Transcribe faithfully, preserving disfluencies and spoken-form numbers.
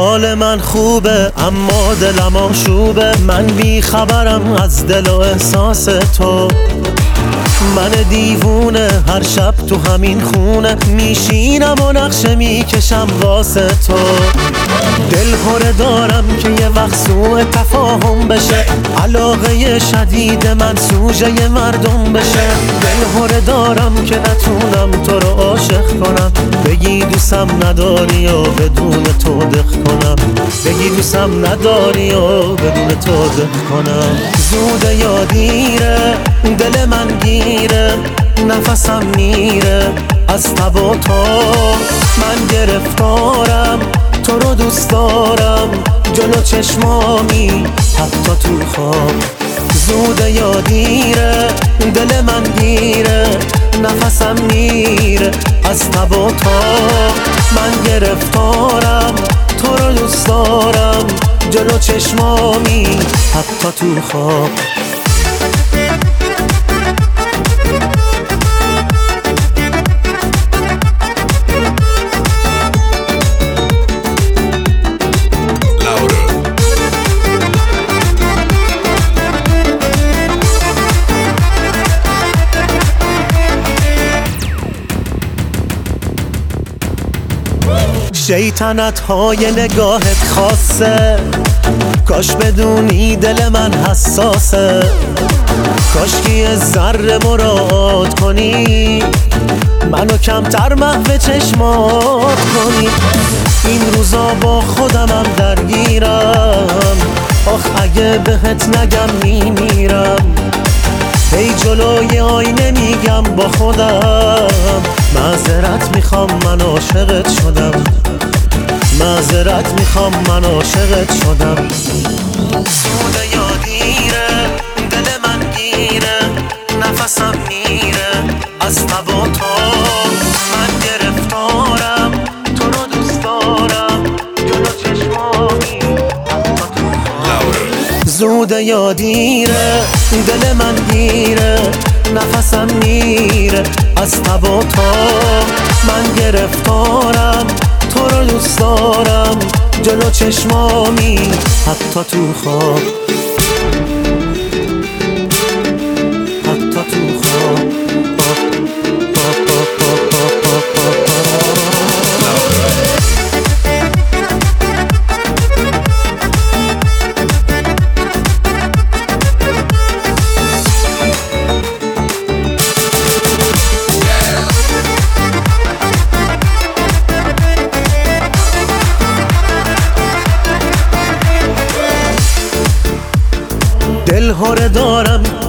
حال من خوبه اما دلم آشوبه، من بی خبرم از دل و احساس تو. من دیوونه هر شب تو همین خونه میشینم و نقشه میکشم واسه تو. دل هره دارم که یه وقت سوء تفاهم بشه، علاقه شدید من سوژه مردم بشه. دل هره دارم که نتونم تو رو عاشق کنم، بگی دوستم نداری و بدون تو دق کنم، بگی دوستم نداری و بدون تو دق کنم. زوده یا دیره دل من گیره، نفسم میره از تب و تاب. من گرفتارم تو رو دوست دارم، جلو چشمامی حتی تو خواب. زوده یا دیره دل من گیره، نفسم میره از تب و تاب. من گرفتارم تو رو دوست دارم، جلو چشمامی حتی تو خواب. شیطنت های نگاهت خاصه، کاش بدونی دل من حساسه. کاش که یه ذره مراعات کنی، منو کمتر محو چشمات کنی. این روزا با خودمم درگیرم، آخ اگه بهت نگم میمیرم. هی جلوی آینه میگم با خودم، معذرت میخوام من عاشقت شدم، معذرت میخوام من عاشقت شدم. زوده یا دیره دل من گیره، نفسم میره از تب و تاب. من گرفتارم تو رو دوست دارم، جلو چشمامی حتی تو خواب. زوده یا دیره دل من گیره، نفسم میره از تب و تاب. من گرفتارم تو رو دوست دارم، جلو چشمامی حتی تو خواب، حتی تو خواب. دل هره دارم